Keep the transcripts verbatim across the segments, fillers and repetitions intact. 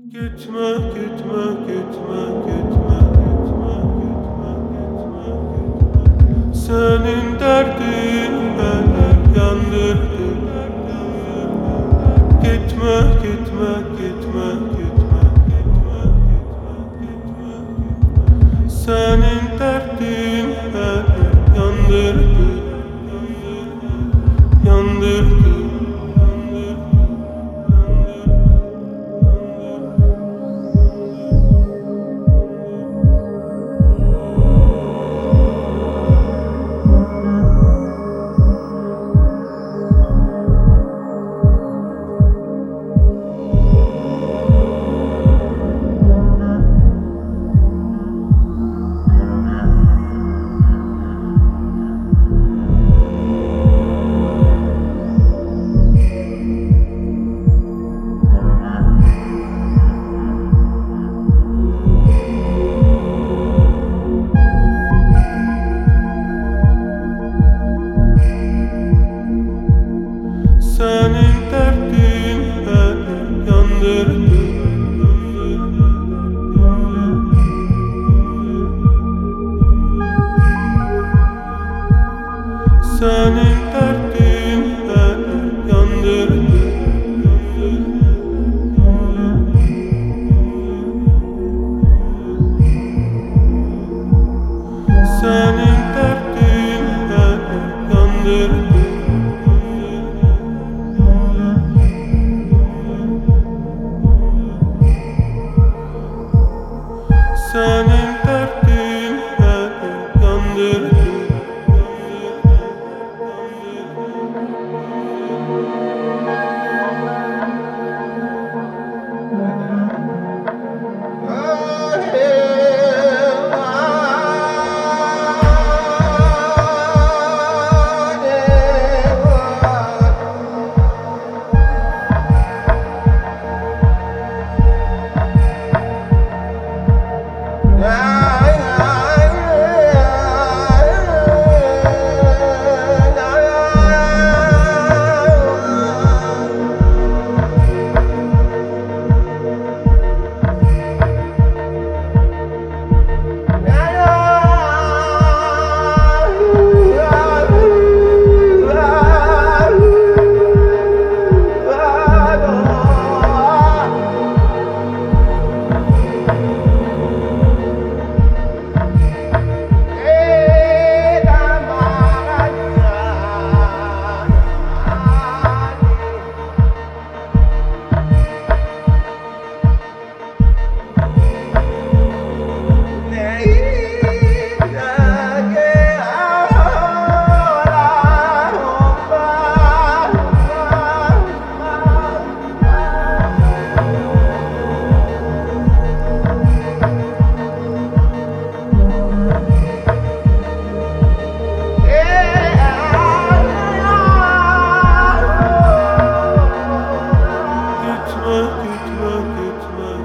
Gitme, gitme, gitme, gitme, gitme, gitme, gitme, gitme. Senin derdin beni yandırdı. Gitme, gitme, gitme, gitme, gitme, gitme, gitme, gitme. Senin derdin beni yandırdı. Yandırdı. Senin derdin beni yandırdı. Senin derdin beni yandırdı. Senin derdin beni yandırdı. Senin derdin beni yandırdı.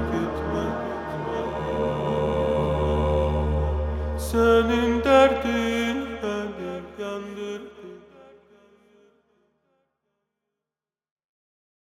Senin derdin